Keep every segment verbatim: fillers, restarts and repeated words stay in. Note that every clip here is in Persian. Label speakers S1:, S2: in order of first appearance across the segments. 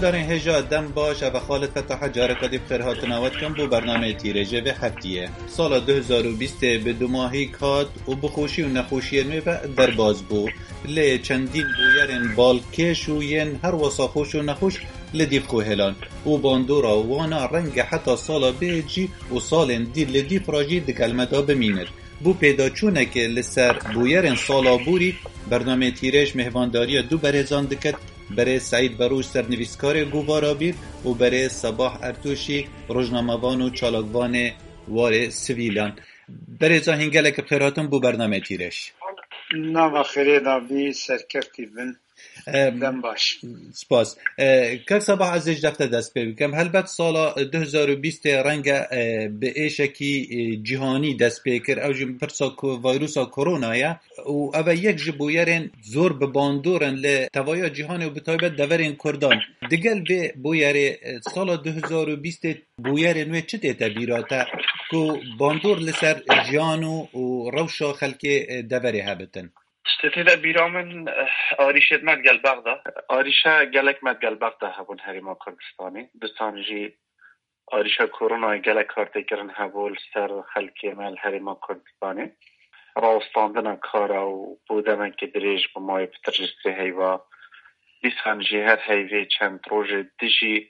S1: هیوادارین هجا دم باش و خالد فتح جارکادی بخیرهات نوات کن بو برنامه تیرجه به هفتیه سال دو هزار و بیست به دو ماهی کات و بخوشی و نخوشی نوی در باز بو لی چندین بویرین بالکش و ین هر وصا خوش و نخوش لدیف خو هلان و باندورا وانا رنگ حتی سالا بیجی و سالن دیر لدیف راجی دکلمتا بمینر بو پیدا چونه که لسر بویرین سالا بوری برنامه تیرج مهوانداری دو برزان دکت برای سعید بروش سرنویسکار گوارا بیر و برای صباح ارتوشی روزنامه‌وان و چالاکوان وار سویلان. برای زاهنگلک بخیراتون بو برنامه تیرش.
S2: نام خیره ناوی سرکفتی بن دم باش.
S1: سپاس. که صباح عزیز دفته دست بکم. هلبت سال دو هزار و بیست رنگ به ایشکی جهانی دست بکر او جم پرسا ویروسا کرونا یا و اوه یک جبویرین زور بباندورن ل توای جهانی و بتایبت دورین کردان. دگل به بویره سال دو هزار و بیست بویرین و چه تبیراته کو باندور لسر جهانو و روشا خلک دوری هبتن.
S3: استفاده بیرامن آریشت مدگل بغدا آریشا گلک مدگل بغدا هبون هریما کردستانی دستانجی آریشا کرونا گلک کارت کرن هبول سر خلکی مال هریما کردستانی راستاندن کارا و بودن که دریج با مای بترجسته هیوا دستانجی هر هیوی چند روز دیجی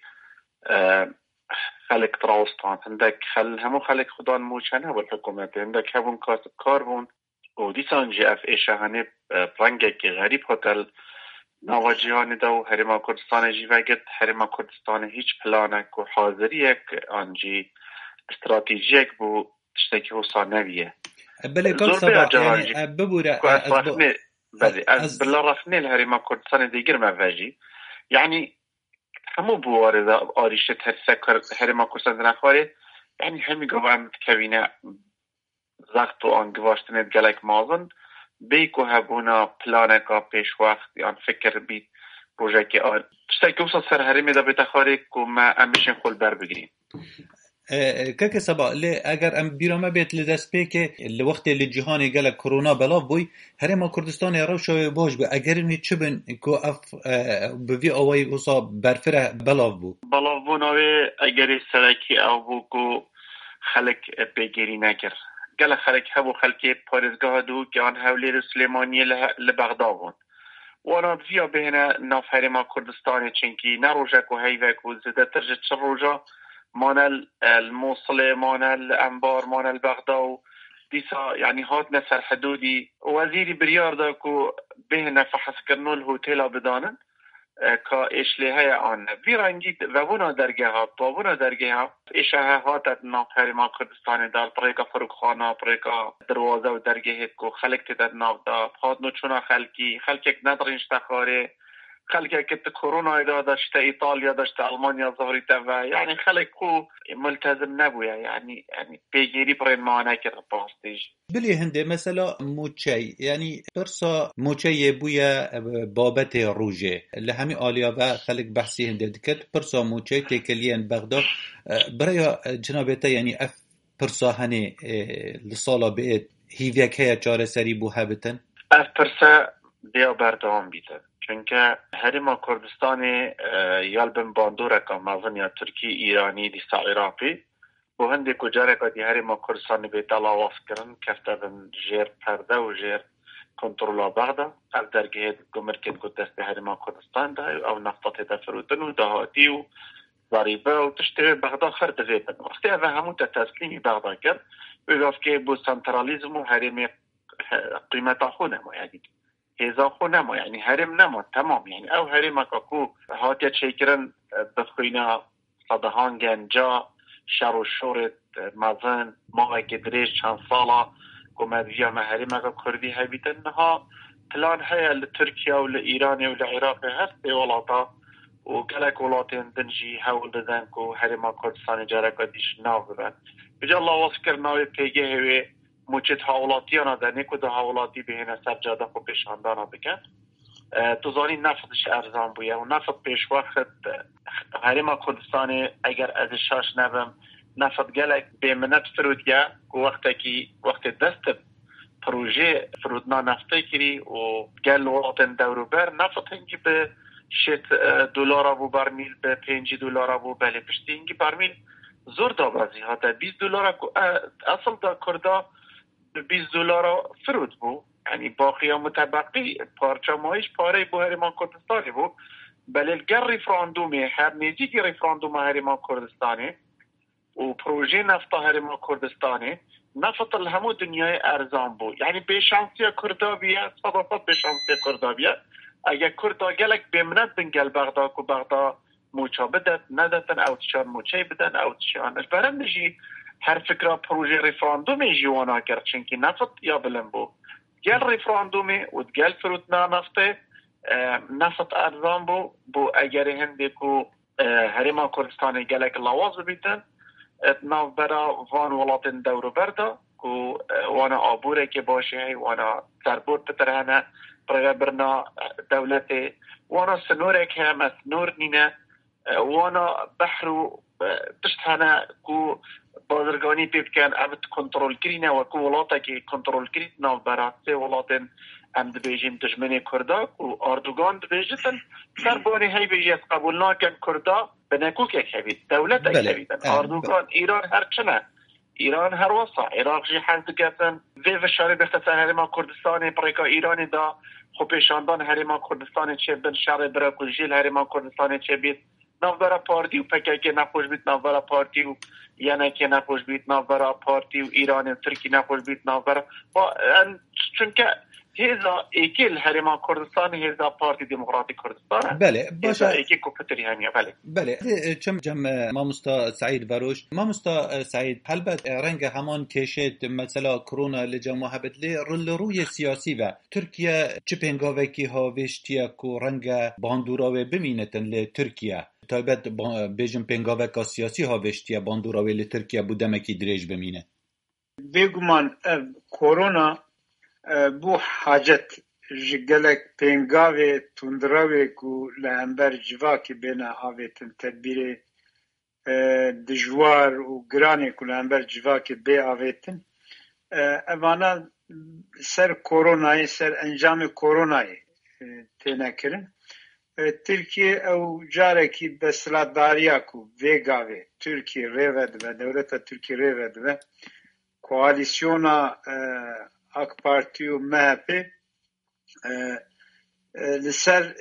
S3: خلک راستان هندک خل همو خلک خدان موچن هبول حکومت هندک هبون کار بون و دیسانجی اف ایشهانه پرنگه که غریب هتل نواجهانی دو هرما کردستان جیوگت هرما کردستان هیچ پلانک و حاضری یک آنجی استراتیجیک بو تشتکی حسا نویه
S1: بله کل صباح یعنی ببوره
S3: بله از بلا رفنه الهرما کردستان دیگر مواجی یعنی همو بوارد آریشت هرما کردستان نخواره یعنی همی گوهم تکوینه زخت و آنگواشتنت گلک مازن بیکو هبونا پلانکا پیش وقت یان فکر بید روژه که آن تشتاکی اوسا سر هرمی دا بتخاری که ما امیشن خول بر بگیریم
S1: که سبا لی اگر ام بیرامه بیت لدست پی که لوقتی لجهانی گلک کرونا بلاف بوی هرما کردستان روشای باش بو اگر اینی چه بین که اف بوی آوائی اوسا برفره بلاف بو
S3: بلاف بو ناوی اگری سرکی او بو که خلق بگیری نکر گل خلک هبو خلکی پارزگاه دو که آن حولی سلیمانی لبغداون و آن ویا بهنه ناف هرما کردستانی چنکی نروژک و هیوک و زده ترجه چه روژا مانل الموصله مانل انبار مانل بغداو دیسا یعنی هات نسر حدودی وزیری بریار دا که بهنه فحص کرنو الهوتیلا بدانن که اشلیه های آن وی رنگی و بونا درگه ها با بونا درگه ها ایشه ها هاتت ناف هرما کردستانی دار پریکا فروخانه پریکا دروازه و درگه هید که خلق تیدد ناف دا هات نو چونا خلقی خلقی ندرینش تخاره خلقی که کرونا داشته ایتالیا داشته آلمانیا ظهریته و یعنی خلق خو ملتزم نبویه یعنی یعنی پیگیری برای مانه که باستیج
S1: بلی هنده مثلا موچی یعنی برسا موچی بویا بابت روژه لهمی آلیا و خلق بحثی هنده دکت برسا موچی تکلین بغداد برای جنابتا یعنی اف برسا هنه لسالا بید هیویک هیا چاره سری بو هبتن
S3: اف برسا بیا بردوان بیتن چونکه هرما کردستان یالبن باندوره که مازن یا ترکی ایرانی دیسا عراقی بو هنده کجاره که دی هرما کردستان بیت الاواف کرن کفته بن جیر پرده و جیر کنترولا بغدا از درگه گمرکت گود دست هرما کردستان ده او نفطات دفروتن و دهاتی و ضریبه و تشتغل بغدا خرد ویتن وقتی اوه همون تسلیمی بغدا کرد بگاف که بو سنترالیزم و هرمی قیمتا خونه ما یعنی هزا خو نما یعنی هرم نما تمام یعنی او هرم اکاکو هاتیا چیکرن بخوینا صدهان گنجا شر و شورت مزن ما اگه دریش چند سالا کمدویا ما هرم اکا کردی هبیتن نها پلان هیا لترکیه و لإیران و لعراق هست ولاتا و گلک ولاتین دنجی حول دادن که هرم کردستان جارکا دیش ناو ببن بجا الله واسکر ناوی پیگه هوی موچت حوالاتی آنها در نیکو ده حوالاتی بهینه سر جاده خو پیشاندانا بکن توزانی نفتش ارزان بویه و نفت پیش وقت هرما کردستانی اگر از شاش نبم نفت گلک بیمنت فرود گه که وقتی که وقت دست پروژه فرودنا نفته کری و گل وقتن دورو بر نفت هنگی به شت دلار بو برمیل به پنج دلار بو بله پشتی اینگی برمیل زور دابازی هاتا بیست دلار اصل دا کردا بیست دلار فرود بو یعنی باقی متبقی پارچه مایش پاره بو هرمان کردستانی بو بله الگر ریفراندومی هر نزیدی ریفراندوم هرمان کردستانی و پروژه نفتا هرمان کردستانی نفط الهمو دنیای ارزان بو یعنی بشانسی کردا بیا صداقت بشانسی کردا بیا اگر کردا گلک بمند بنگل بغدا کو بغدا موچا بدد ندتن او تشان موچه بدن او تشان اش برم نجی هر فکره پروژه ریفراندومی جوانا کرد چنکی نفط یا بلن بو گل ریفراندومی و گل فروتنا نفته نفط ارزان بو بو اگر هنده کو هرما کردستان گلک لواز بیتن اتناف برا وان ولاتن دورو بردا کو وانا آبوره که باشه وانا سربورت ترهنه برای برنا دولت وانا سنوره که هم سنور نینه وانا بحرو تشتهنه کو بازرگانی پید کن امت کنترول کرینه و کو ولاتا که کنترول کرید ناف برا سه ولاتن ام دبیجیم دجمنی کردا کو اردوگان دبیجتن سربانی هی بیجیت قبول ناکن کردا بنکوک یک هبید دولت یک هبیدن اردوگان ایران هر چنه ایران هر وصا عراق جی حد گفتن وی وشاری بختصر هرما کردستانی پریکا ایرانی دا خوبشاندان هرما کردستانی چه بن شهر براکو جیل هرما کردستانی چه بید نافبرا پارتی و پکاکی نخوش بید نافبرا پارتی و یعنی که نخوش بید نافبرا پارتی و ایران و ترکی نخوش بید نافبرا چونکه هذا ایکل هرما کردستان هذا پارتی دموکراتی کردستان
S1: بله باشه
S3: ایکی کوپتری همیا بله
S1: بله چم جم مامستا سعید وروش مامستا سعید البته رنگ همان کشت مثلا کرونا لجمع هبدلی رل روی سیاسی و ترکیه چه پنگاوه کی هاوشتیا کو رنگ باندوراوه بمینتن ل ترکیه تایبت بیجم پنگاوه کا سیاسی هاوشتیا باندوراوه ل ترکیه بودم کی دریج بمینه
S2: بگمان کرونا بو حاجت جگلک پنگاوی تندراوی کو لامبر جواکی بنا آویتن تدبیر دجوار و گرانی کو لامبر جواکی بی آویتن اوانا سر کرونای سر انجام کرونای تنکرن ترکیه او جارکی بسلاداریا کو ویگاوی ترکیه ریود و دولت ترکیه ریود و کوالیسیونا AK Parti و M H P لسر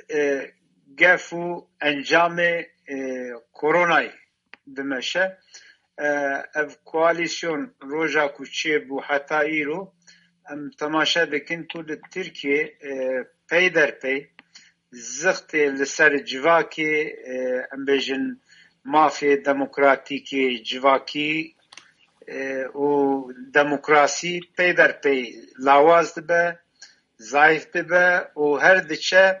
S2: گفو انجام کرونای دمشه اف کوالیسیون روژا کوچه بو حتا ایرو ام تماشا دکن کل ترکیه پی در پی زخت لسر جواکی ام بیجن مافی دموکراتیکی جواکی و دموکراسی پی در پی لاواز دبه ضعیف ببه و هر دچه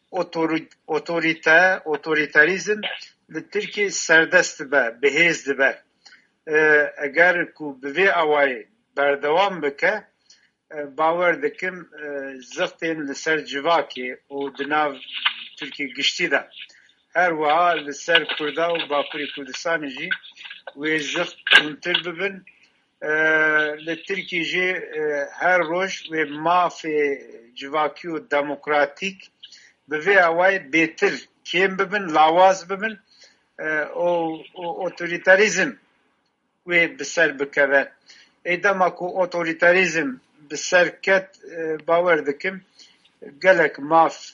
S2: اوتوریته اوتوریتاریزم لترکی سردست به بهیز دبه اگر کو بوی اوای بردوام بکه باور دکم زختین لسر جواکی و دناو ترکی گشتی ده هر وها لسر کرده و باکوری کردستان جی و زخت منتر ببن لترکی جی هر روش و مافی جواکی و دموکراتیک بوی اوای بیتر کم ببن لاواز ببن او اوتوریتاریزم و بسر بکوه ایدما کو اوتوریتاریزم بسر کت باور دکم گلک ماف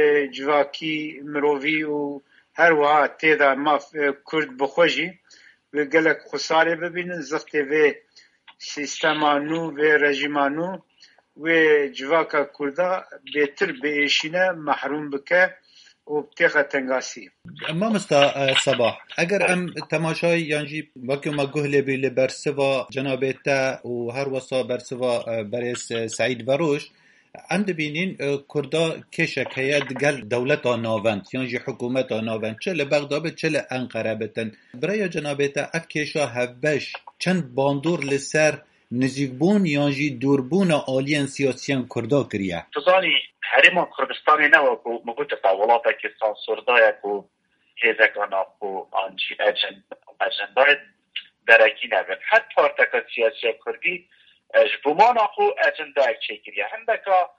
S2: جواکی مروی و هر وها تیدا ماف کرد بخوشی و گلک خساره ببینن زخت و سیستمانو و رژیمانو و جواکا کردا بهتر به ایشینه محروم بکه و بتیخه تنگاسی
S1: اما مستا صباح اگر ام تماشای یانجی وقتی ما گهله بی لبرسوا جنابتا و هر وصا برسوا برس سعید وروش ام دبینین کردا کشک هید گل دولت ناوند یانجی حکومت ناوند چه لبغداد چه لانقره بتن برای جنابتا اف کشا هفبش چند باندور لسر نزیکبون یانجی دوربون آلین سیاسیان کردا کریه
S3: تزانی هرما کردستانی نو کو مگوت تاولاتا که سانسوردای کو هزکانا کو آنجی اجند اجندای درکی نبن حتی پارتکا سیاسی کردی جبومانا خو اجندای چکریه هندکا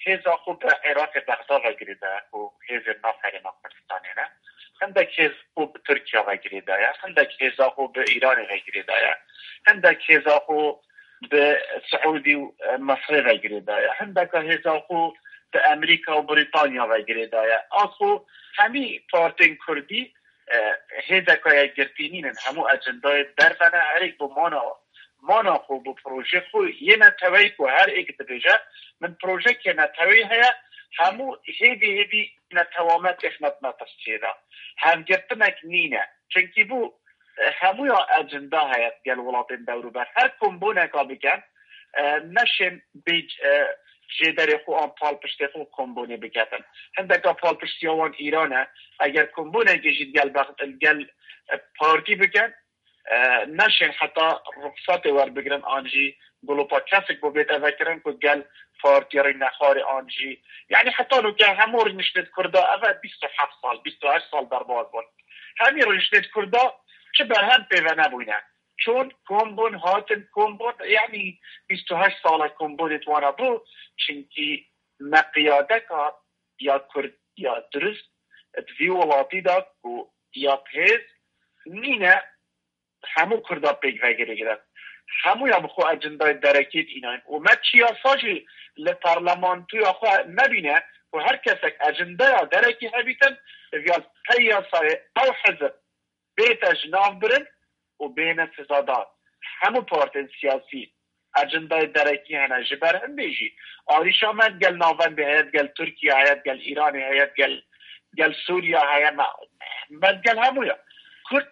S3: هزا خوب عراق بغداد وگریده و هزا ناف هریما کردستانی نه هندک هزا خوب ترکیه وگریده هندک هزا خوب به ایران وگریده هندک هزا خوب به سعودی و مصر وگریده هندک هزا خوب به امریکا و بریتانیا وگریده آخو همی پارتین کردی هزا که گرتینین همو اجندای درفنه هر ایک با مانا مانا خوب و پروژه خوب یه نتوی که هر ایک دبیجه من پروژه که نتوی هیا همو هیدی هیدی نتوامت اخنت نتسچیده هم گرتنک نینه چنکی بو همو یا اجنده هیا گل ولاتین دورو بر هر کمبونه که بکن نشن بیج جدر خو آن پال پشتی خو کمبونه بکتن هندکا پال پشتی آوان ایرانه اگر کمبونه گشید گل, گل پارتی بکن نشن حتی رخصت ور بگرن آنجی گلوپا کسک بو بیت اوکرن که گل پارتی رای نخار آنجی یعنی حتی نو که همور نشنید کرده اول بیست و هفت سال بیست و هشت سال در باز بون همی رو نشنید کرده چه برهم پیوه نبوینه چون کمبون هاتن کمبون یعنی بیست و هشت سال کمبون اتوانا بو چنکی مقیاده که یا کرد یا درست دوی ولاتی دا که یا پیز نینه همو کرده پیگ وگره گرد همو یا بخو اجندای درکیت ایناین و ما چیاساجی لپارلمان توی آخو نبینه و هر کسک اجندای درکی هبیتن ویال پیاسای او حزب بیتش ناف برن و بین فضادات همو پارتن سیاسی اجندای درکی هنه جبر هم بیجی آریشا من گل ناون به هیت گل ترکیه هیت گل ایران هیت گل گل سوریا هیت من گل همویا کرد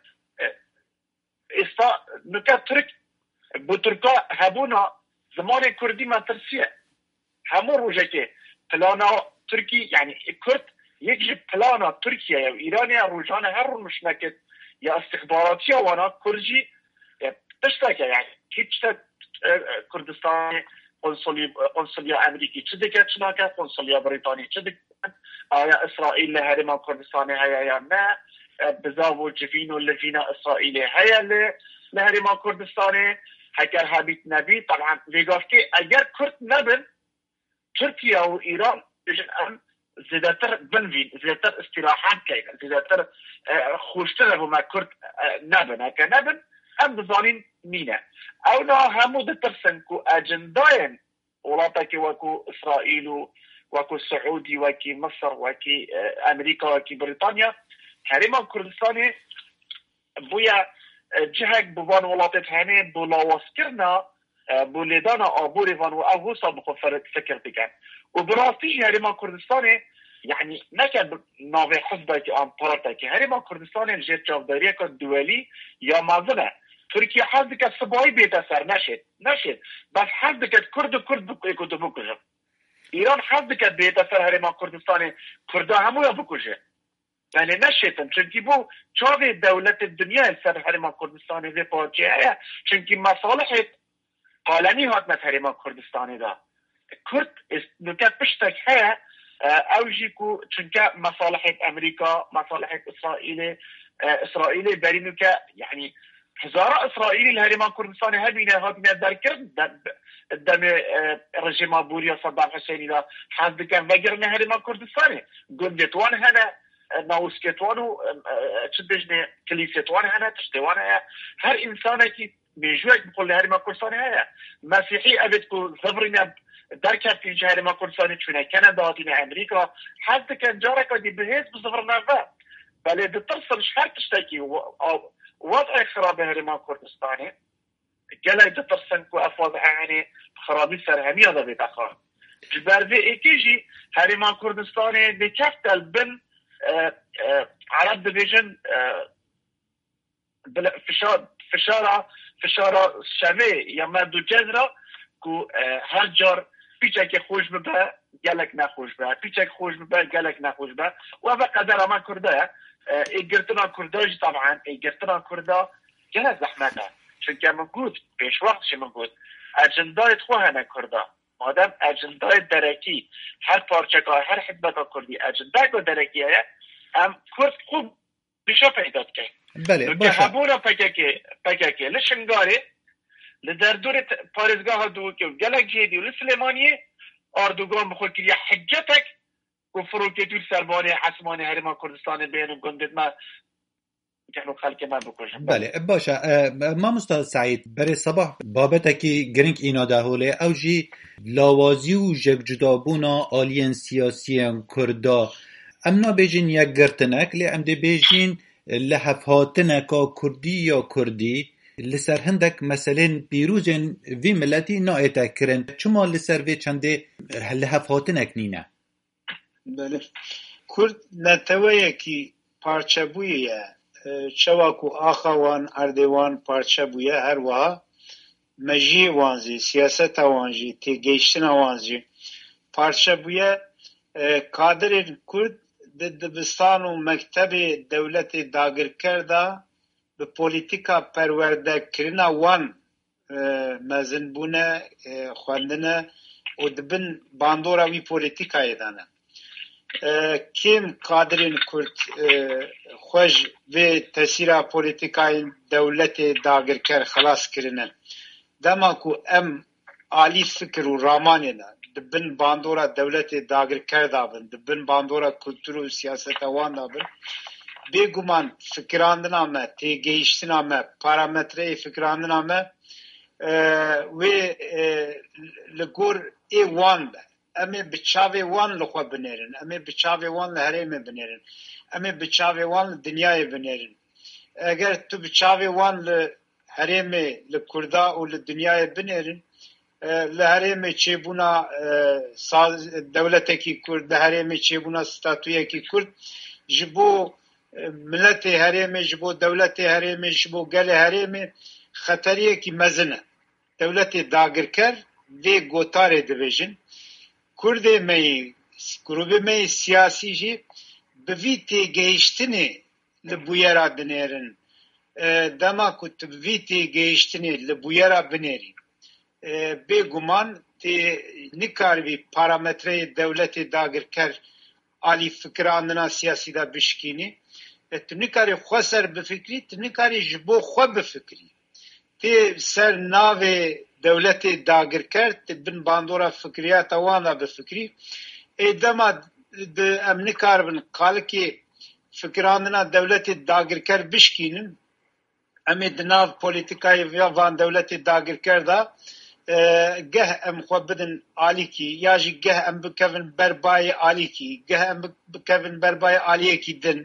S3: استا نکه ترک بو ترکا هبونا زمان کردی من ترسیه همو روژه که پلانا ترکی یعنی کرد یک جی پلانا ترکیه یا ایرانی روژانه هر رو مشنکت یا استخباراتی وانا کرجی تشتا که یعنی هیچ کردستان قنصلیا امریکی چه دیگه چناکه قنصلیا بریتانی چه دیگه آیا اسرائیل لهرما کردستانی هیا یا نه بزاو و جفین و لفین اسرائیلی هیا لهرما کردستانی اگر حبیت نبی طبعا ویگاف که اگر کرد نبن ترکیه و ایران بجن ام زیادتر بنوین زیادتر استراحات کردن زیادتر خوشتر هما کرد نبن اگر نبن هم بزانین مینه او نا همو دترسن که اجنداین ولاتا که وکو اسرائیل و وکو سعودی وکی مصر وکی امریکا وکی بریتانیا هریما کردستانی بویا جهک بوان ولاتت هنه بولاواس کرنا بولیدانا آبوری وان و اوهوسا بخو فکر بکن و براستی هریما کردستانی يعني نكد ناوي حزبه که آن پارتا که هریما کردستان جت جافداریه که دولی یا مازنه ترکیه حد که سبایی بیت سر نشد نشد بس حد که کرد کرد بکوی که بکشه ایران حد که بیت سر هریما کردستان کرده همو یا بکشه یعنی نشدن چونکی بو چاوی دولت دنیا سر هریما کردستان وی پاچه چونکی مصالح قالنی هات مت هریما کردستان دا کرد نکت پشتک هیا اوجی کو چونکه مصالح امریکا مصالح اسرائیل اسرائیل برینو که یعنی هزار اسرائیلی الهرمان کردستان هبینه هبینه در کرد دم رژیم بوریا صدام حسینی دا حد کن وگرنه هرمان کردستانی گندتوان هنه ناوسکتوان و چه بجنه کلیسیتوان هنه تشتوان هنه هر انسانه که میجوک بقول هرمان کردستانی هنه مسیحی ابد کو زبرینه در کردین جهر ما کردستانی چونه کانادا دین امریکا حد کن جاره که دی بهیز بزفر نفه بله دترسلش هر تشتاکی وضع خراب هرما کردستانی گلای دترسن که افواض اعنی خرابی سر همی آده بیت اخوان جبرده ایکیجی هرما کردستانی دی کفتل بن عرب دیویژن فشار فشارا فشارا شوی یا مردو جزرا که هر جار پیچه که خوش ببه گلک نخوش به پیچه که خوش ببه گلک نخوش به و اوه قدر ما کرده ایگرتنا کرده طبعا ایگرتنا کرده گلک زحمته چونکه من گود پیش وقتش من گود اجندای خواه هنه کرده مادم اجندای درکی هر پارچه که هر حدبه کردی اجندای که درکی هست هم کرد خوب بیشا پیداد که
S1: بله باشه
S3: هبونا پکه پکه لشنگاره لدردور پارزگاه دو که گلک جدی و لسلیمانیه اردوغان بخور کریه حجتک و فروکتوی سرباری حسمانی هرما کردستان بین گندید ما جنو خلق من بکشم.
S1: بله باشه ما مستاد سعید برای صباح بابتکی گرنگ اینا دهوله او جی لاوازی و جگ جدابونا آلین سیاسیان کردا امنا بیجین یک گرتنک لی ام دی بیجین لحفاتنکا کردی یا کردی لسر هندک مثلا بیروزن وی ملتی نایتا کرن چما لسر وی چنده لحفاتنک نینه؟
S2: بله کرد نتوه کی پارچه بویه چواکو آخوان اردوان پارچه بویه هر وها مجی وانزی سیاست وانجی تیگیشتن وانزی پارچه بویه کادر کرد دبستان و مکتب دولت داگر کرده به پولیتیکا پرورده کرنا وان مزن بونه خواندنه و دبن باندورا وی پولیتیکای دانه کیم قادرین کرد خوش و تسیرا پولیتیکای دولت داگر کر خلاص کرنه دما کو ام عالی فکر و رامانه دبن باندورا دولت داگر کر دابن دبن باندورا کلتور و سیاست وان دابن بگمان فکراندن آمه تیگیشتن آمه پارامتره فکراندن آمه و لگور ای وان به امی بچاوی وان لخوا بنیرن امی بچاوی وان لحریم بنیرن امی بچاوی وان لدنیای بنیرن اگر تو بچاوی وان لحریم لکردا و لدنیای بنیرن لحریم چه بونا دولتی کی کرد لحریم چه بونا ستاتویی کی کرد جبو ملت حریم جبو دولت حریم جبو گل حریم خطریه کی مزنه دولت داگر کر و گوتاره دویجن کرده می گروه می سیاسی جی بویتی گیشتنی لبویرا بنیرن دما کت بویتی گیشتنی لبویرا بنیری بگمان تی نکاروی پارامتره دولت داگر کر آلی فکراندنا سیاسی دا بشکینی تنکاری خو سر بفکری تنکاری جبو خو بفکری تی سر ناو دولت داگر کرد بن باندورا فکریات وانا بفکری ایدما ام نکار بن قال کی فکراندنا دولت داگر کرد بشکینن امی دناو پولیتیکای وان دولت داگر کرده گه ام خو بدن آلی کی یا جی گه ام بکوین بربای آلی کی گه ام بکوین بربای آلی کی دن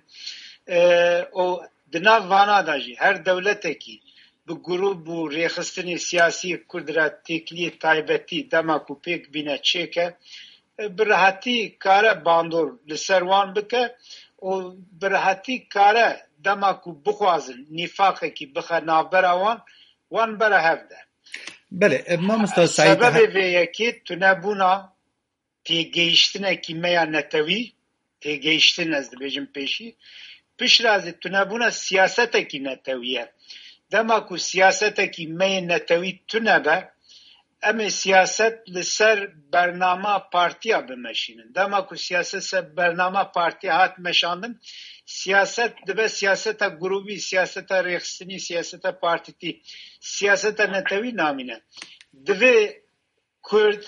S2: او دناو وانا داجی هر دولت کی bu grup bu rexistini siyasi kurdra tekli taybeti dema ku pek bine çeke birahati kare bandur li serwan bike o birahati kare dema ku bixwazin nifaqe ki bixe navbera wan wan bera hevde.
S1: Bele ma Mustafa Said
S2: sebebi ve yeki tunebuna têgehiştine ki meya netevi têgehiştin ez dibêjim pêşî pişrazê tunebuna siyasetekî neteviye dema ku siyasetekî meyên netewî tune be em ê siyaset li ser bernama partiya bimeşînin dema ku siyaset ser bernama partiya hat meşandin siyaset dibe siyaseta grubî siyaseta rêxistinî siyaseta partîtî siyaseta netewî namîne divê Kurd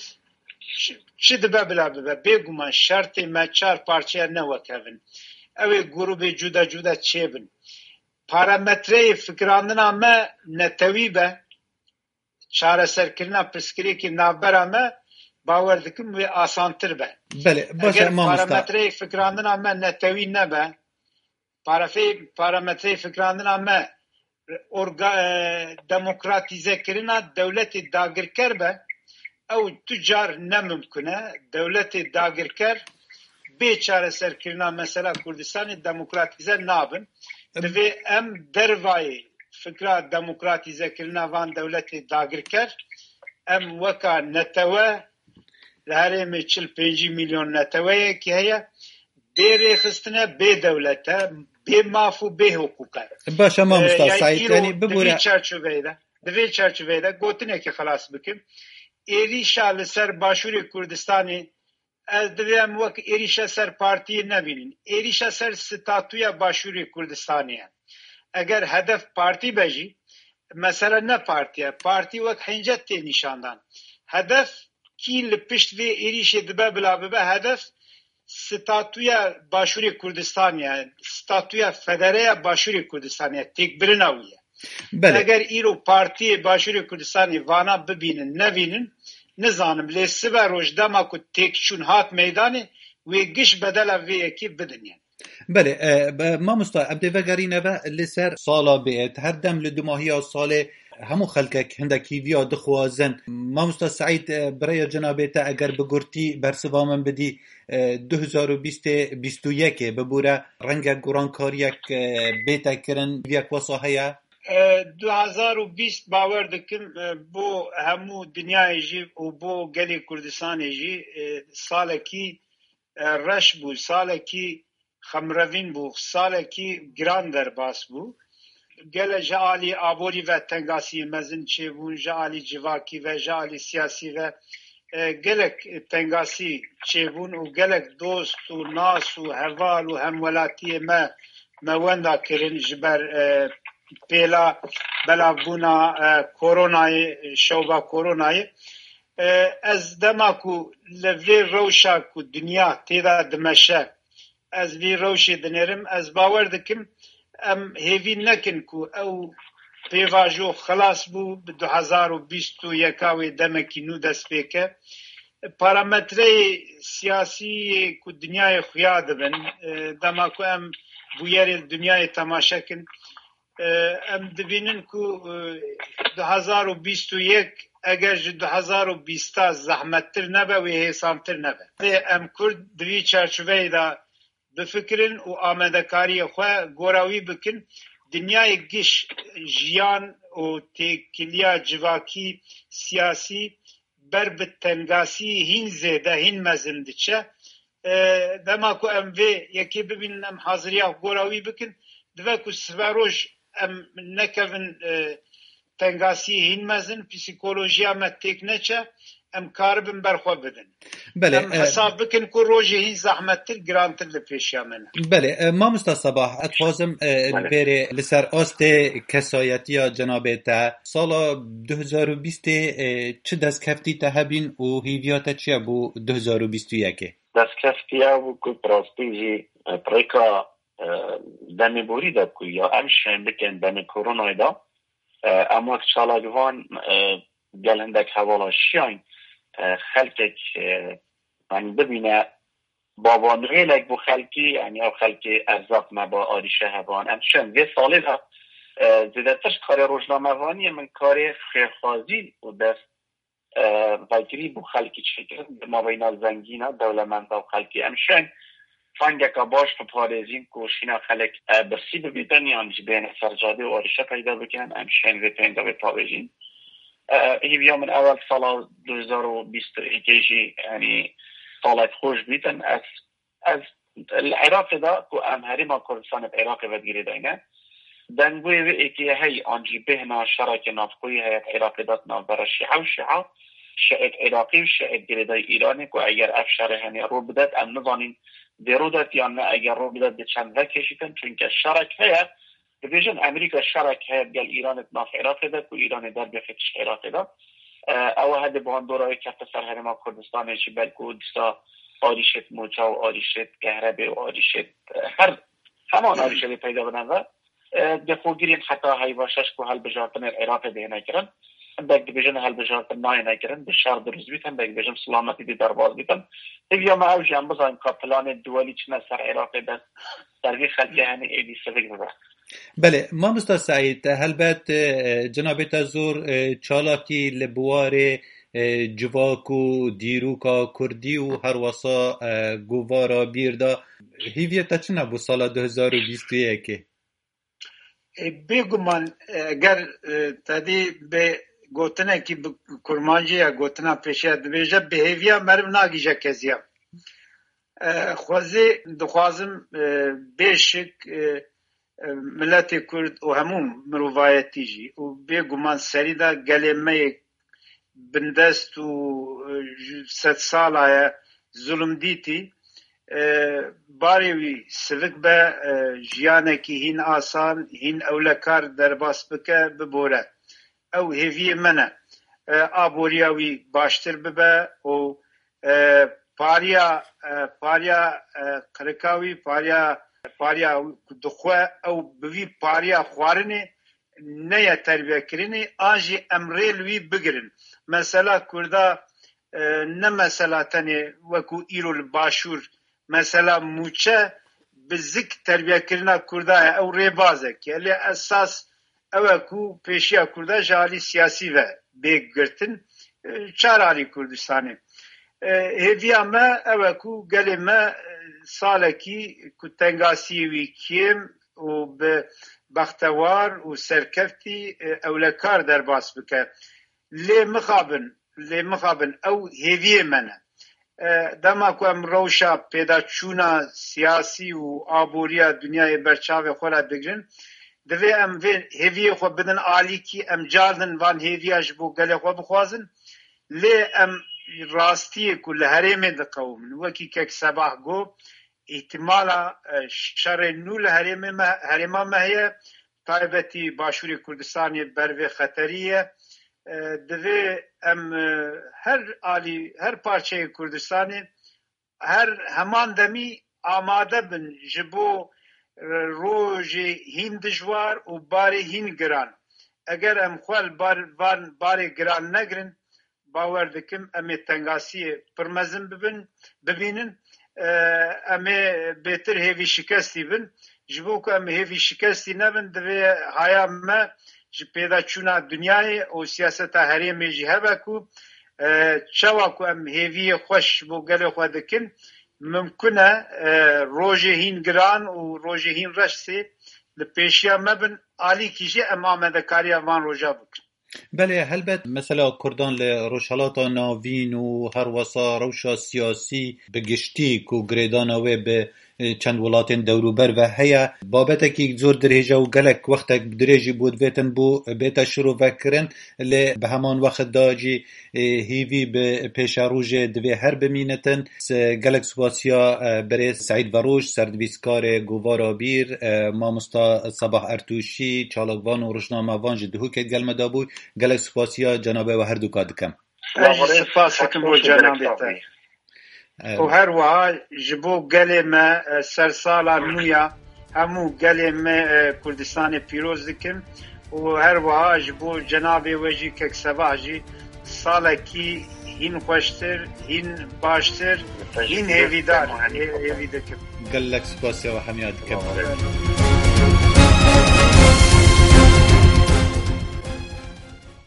S2: çi dibe bila bibe bêguman şertê me çar parçeya newekevin ew ê grubê cuda cuda çêbin parametreyê fikrandina me netewî be çareserkirina pirsgirêkî navbera me bawer dikim wê asantir be. Eger parametreyê fikrandina me netewî nebe parametreyê fikrandina me demokratîzekirina dewletê dagirker be ew tu car nemimkun e dewletê dagirker bê çareserkirina mesela Kurdistanê demokratîze nabin divê em dervayê fikra demokratîzekirina van dewletê dagirker em weka netewe li herêmê çil pêncî milyon neteweyekî heye bê rêxistine bê dewlete bê maf û bê hukûk e.
S1: Başa ma Mustafa Said yani
S2: divê çerçeveyê de divê çerçeveyê de gotinekê xelas bikim êrîşa li ser başûrê Kurdistanê ez divêm wek êrîşa ser partiyê nebînin êrîşa ser statûya başûrê Kurdistanê ye eger hedef partî be jî mesela ne partiye partî wek hincet tê nîşandan hedef کی لپشت و ایریش دبه بلا ببه هدف ستاتویا باشوری کردستانیه ستاتویا فدره باشوری کردستانیه تک برناویه اگر ایرو پارتی باشوری کردستانی وانا ببینن نبینن نزانم لیسی و روشداما که تک چون هات میدانه و گش بدل و یکی بدنین
S1: بله ما مستا ابدی وگرینه و لسر سالا بیت هر دم لدماهی سال همو خلقك هندکی ویا دخوازن ما مستا سعید برای جنابیتا اگر بگرتی برسوا من بدی دو هزار و بیست و یک ببوره رنگ گرانکاریک بیتا کرن ویک وصاحیا
S2: دو هزار و بیست باور دکم بو همو دنیای جی و بو گلی کردستان جی سالکی رش بو سالکی خمروین بو سالکی گران در باس بو گل جالی آبوری و تنگاسی مزن چه بون جالی جواکی و جالی سیاسی و گلک تنگاسی چه بون و گلک دوست و ناس و حوال و همولاتی ما موندا کرن جبر پیلا بلا بونا کورونای شوبا کورونای از دماکو لوی روشا کو دنیا تیدا دمشه از وی روشی دنیرم از باور دکم ام هیوی نکن کو او پیواجو خلاص بو دو هزار و بیست و یکاوی دمکی نو دست بیکه پارامتری سیاسی کو دنیای خویا دبن دماکو ام بویر دنیای تماشا کن ام دبینن کو دو هزار و بیست و یک اگر دو هزار و بیست زحمتتر نبه و حسامتر نبه ام کرد دوی چرچوه دا بفکرن و آمدکاری خواه گوراوی بکن دنیای گش جیان و تکلیا جواکی سیاسی بر بتنگاسی هین زیده هین مزنده چه دما کو ام وی یکی ببینن ام حاضریا گوراوی بکن دوه کو سفروش ام نکوین تنگاسی هین مزن پسیکولوژیا متک نچه ام کاربن برخوا بدن
S1: بله
S2: ام حساب بکن که روژه هین زحمتتر گرانتر لپیشیا منه
S1: بله ما مستا صباح اتخوازم بره لسر آست کسایتی جنابیتا سالا دو هزار و بیست چه دست کفتی تا هبین و هیویاتا چیه بو دو هزار و بیست و یک
S3: دست کفتی ها بو که پراستی جی پریکا دمی بوری دا که یا امشن بکن دمی کورونای دا اما که سالاگوان گل هندک حوالا شیاین خلقك يعني ببينا بابان غيلك بو خلقي يعني او خلقي ارزاق ما با آریشه هوان امشن وی سالی ها زیدتش کار روزنامه‌وانی من کار خیرخوازی و دست وگری بو خلقی چکرد ما بین زنگینا دولمند و خلقی امشن فانگکا باش پارێزین کوشینا خلق برسی ببیدن یعنی بین سرجاده و آریشه پیدا بکنن امشن وی پیندا وی پاویجین هیویا من اول سال دو هزار و بیست و یک یعنی سالت خوش بیتن از از العراق دا کو امهری ما کردستان العراق و گیری داینه دنگوی و ایکی هی آنجی بهنا شراک نافقوی هیت عراق داد ناف برا شیعه و شیعه شیعت عراقی و شیعت گیری دای ایرانی که اگر افشاره هنی رو بدد ام نظانین دیرو داد یا نه اگر رو بدد به چند وقت کشیدن چون که شراک هیت ببیجن امریکا شرک هست گل ایران ناف عراق ده و ایران در بفتش عراق ده او هده باندورای کفت سر هرما کردستان چی بلکو دستا آریشت موچا و آریشت گهربه و آریشت هر همان آریشت پیدا بدن و دخو گیرین حتی هایواشش که هل بجارتن عراق ده نکرن بگ بجن هل بجارتن نای نکرن بشار دروز بیتن بگ بجن سلامتی دی درباز بیتن هیویا ما او جنب بزاین که پلان دولی چنه سر عراق ده در وی خلقه هنی ایدی سویگ ببرد
S1: بله ما مستا سعید هلبت جنابیتا زور چالاکی لبوار جواکو دیروکا کردی و هر واسا گوارا بیردا هیویتا چنه بو سالا دو هزار و بیست و یک
S2: بگو من اگر تدی به گوتنه که کرمانجی یا گوتنه پیشه دبیجه به هیویا مرم ناگیجه کزیم خوازی دخوازم بیشک ملت کرد و همون مروایتی جی و بگمان سری دا گلمه بندست و ست ساله ظلم دیتی باریوی سوک به جیانه که هین آسان هین اولکار در باس بکه ببوره او هیوی منه ئابووریاوی باشتر ببە و پاریا پاریا قرکاوی پاریا پاریا دخوا ئەو بوی پاریا خواردنێ نەیە تەربیەکردنی ئاژی ئەمرێلوی بگرن مەسەلا کووردا نە مەسەلا تەنێ وەکو ئیرۆ باشوور مەسەلا موچە بزک تەربیەکردنا کوردایە ئەو ڕێبازێکە لێ ئەساس ئەوەکو پێشیا کووردا ژالی سیاسی vە بێگرتن چارالی کوردستانê hêviya me ew ku gelê me salekî ku tengasiyê wî kêm û bi bextewar û serkeftî ewlekar derbas bike lê mixabin lê mixabin ew hêviyê me ne dema ku em rewşa pêdaçûna siyasî û aboriya dunyayê berçavê xwe re bigirin divê em vê hêviyê xwe bidin alîkî em carnin van hêviya ji bo gelê xwe bixwazin lê em rastiyê ku li herêmê diqewmin wekî kek sebah got îhtimala şerê nû li herêmê me herêma me heye taybetî başûrê Kurdistanê ber vê xeterî ye divê em her alî her parçeyê Kurdistanê her heman demî amade bin ji bo rojê hîn dijwar û barê hîn giran eger em xwe li van barê giran negirin باور dikim em ê tengasiyê pir mezin bibin bibînin em ê bêtir hêvî şikestî bin ji bo ku em hêvî şikestî nebin divê haya me ji pêdaçûna dunyayê û siyaseta herêmê jî hebe ku çawa ku em hêviyê xweş bo gelê xwe dikin mimkûn e rojê hîn giran û rojê hîn reş sê li pêşiya me bin alîkî jî em amedekariya van roja bikin
S1: بله هلبت مثلا کردان ل روشالاتا ناوین و هر وسا روشا سیاسی بگشتی کو گریدان و به چند ولاتین دوروبر و هيا بابتك زور درجه و گلک وقتك درجه بود ویتن بو بیتا شروع وکرن ل به همان وقت داجی هیوی به پیش روزه دوی هر بمینتن گلک سواسیا بر سعید وروش سردبیسکار گوارا بیر مامستا صباح ارتوشی چالکوان و روشنامه وان جدهو که گلمه دابوی گلک سواسیا جنابه و هر دو کادکم
S2: سپاس کم بو جنابه تای و هر وها جبو گلی ما سرسالا نویا همو گلی ما کردستان پیروز دکم و هر وها جبو جنابه وجی کک سبا جی سالکی هین خوشتر هین باشتر هین هیویدار هیویدکم
S1: گلک سپاسیا و همیاد کم